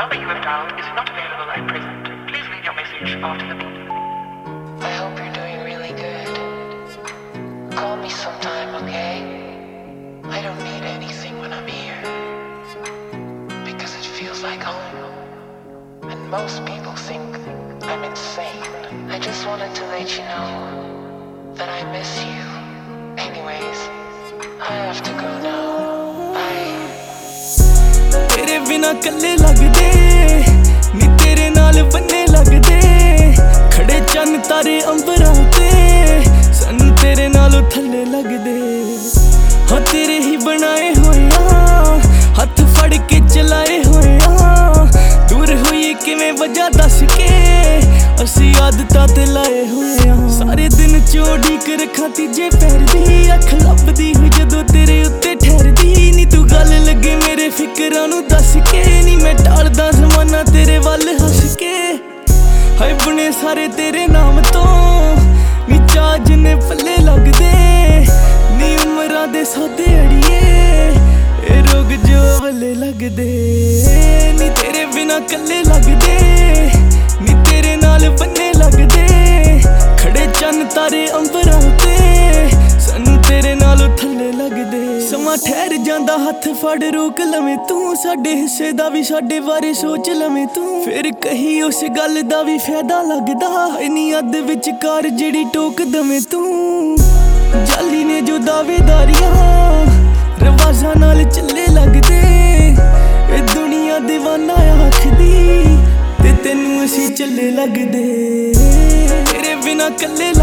number you have dialed is not available at present. Please leave your message after the beep. I hope you're doing really good. Call me sometime, okay? I don't need anything when I'm here, because it feels like home. And most people think I'm insane. I just wanted to let you know that I miss you. Anyways, I have to go now. Bye. तेरे बिना कल्ले लगदे नी तेरे नाल बन्ने लगदे खड़े चन्न तारे अंबरां ते सानू तेरे नालों थल्ले लगदे हाँ तेरे ही बनाए होया हथ फड़ के चलाए होया दूर होई किवें वजह दस के असी आदतां ते लाए होया सारे दिन चोड़ीक रखां तीजे पैर दी अख लभदी हुई जदों तेरे उत्ते ठहरदी नी तू गल लगे मेरे फिकरां नू दस के नी मैं टालदा ज़माना तेरे वल हस के हाय बुने सारे तेरे नाम तो नी चाह जिन्ने पल्ले लगदे नी उमरां दे सौदे अड़िए ए रोग जो वल्ले लगदे नी तेरे बिना कल्ले लगदे नी तेरे नाल बन्ने लगदे खड़े चन्न तारे अंबरां ते सानू तेरे नालों थल्ले लगदे समां ठहर जांदा हथ फड़ रोक लवें तू साडे हिस्से दा भी साडे बारे सोच लवें तू फिर कही उस गल दा भी फायदा लगदा इन्नी अद विचकार जेड़ी टोक दवें तू जाली ने जो दावेदारियां रवाजां नाल चले लगदे ए दुनिया दीवाना आखदी ते तेनू असी चले लगदे तेरे बिना कल्ले